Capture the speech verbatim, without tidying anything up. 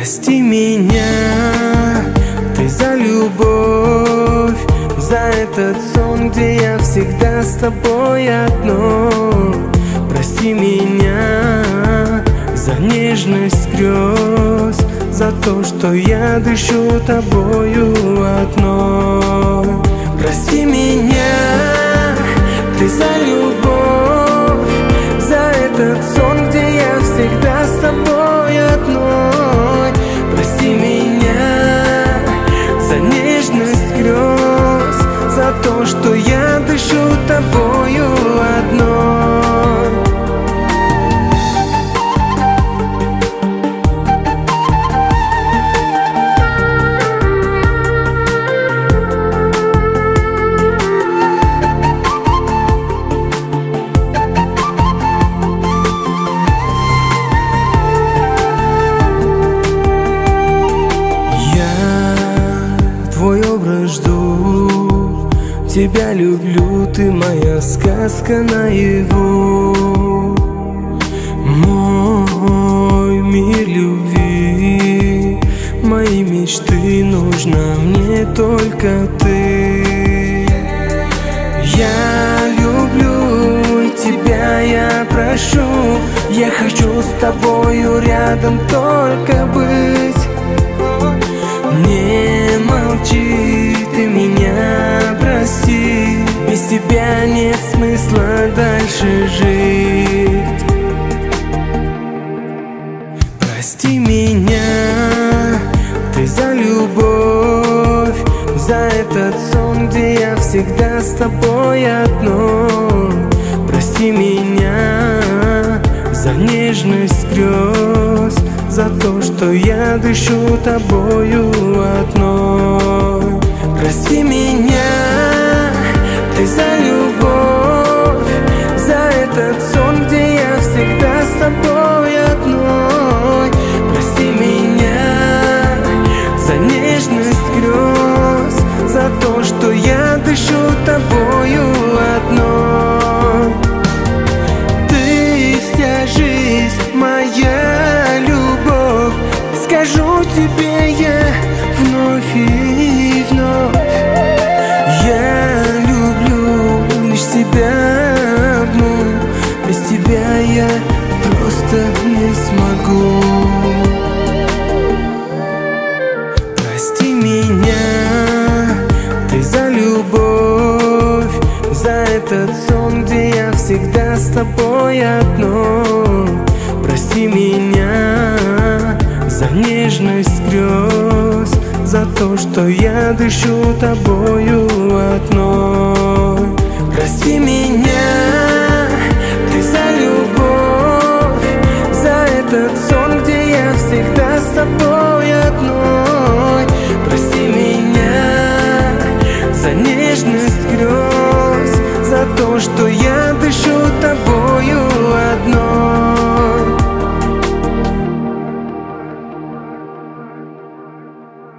Прости меня, ты за любовь, за этот сон, где я всегда с тобой одной. Прости меня за нежность грез, за то, что я дышу тобою одной. Прости меня, ты за любовь, за этот сон, где я всегда с тобой одной. Прости меня за нежность грез, за то, что я дышу тобою одной. Твой образ жду, тебя люблю, ты моя сказка наяву. Мой мир любви, мои мечты, нужна мне только ты. Я люблю тебя, я прошу, я хочу с тобою рядом только быть. Не молчи, ты меня прости, без тебя нет смысла дальше жить. Прости меня, ты за любовь, за этот сон, где я всегда с тобой одной. Прости меня за нежность грез, за то, что я дышу тобою одной. Прости меня, ты за любовь, за этот сон, где я всегда с тобой одной. Прости меня за нежность грез, за то, что я дышу тобою одной. Ты вся жизнь моя, любовь, скажу тебе я вновь и вновь. Я люблю лишь тебя одну, без тебя я просто не смогу. Прости меня, ты за любовь, за этот сон, где я всегда с тобой одной. Прости меня за нежность грез, за то, что я дышу тобою одной. Прости меня, ты за любовь, за этот сон, где я всегда с тобой одной. Прости меня за нежность грез, за то, что